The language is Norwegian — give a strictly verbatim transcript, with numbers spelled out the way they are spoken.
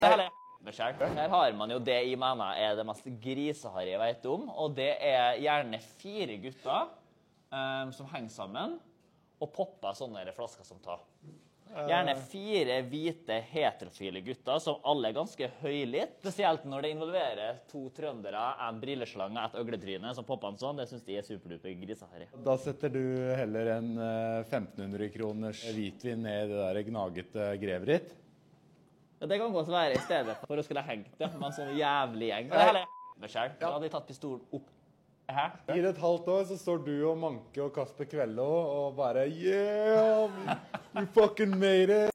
Her har man jo det jeg mener er det mest griseharry jeg vet om, og det er gjerne fire gutter um, som henger sammen og popper sånne flasker som tar. Gjerne fire hvite heterofile gutter som alle er ganske høylytt, spesielt når det involverer to trøndere, en brilleslange og et øgletryne som popper en sånn. Det synes de er superduper griseharry. Da setter du heller en femten hundre kroners hvitvin ned i det der gnagete grevet ditt. Ja, det kan godt være i stedet for å skulle hengt det, med en sånn jævlig gjeng. Det er selv. Da hadde jeg tatt pistolen opp her. I et halvt år så står du og Manke og Kasper Kvello og bare yeah, you fucking made it!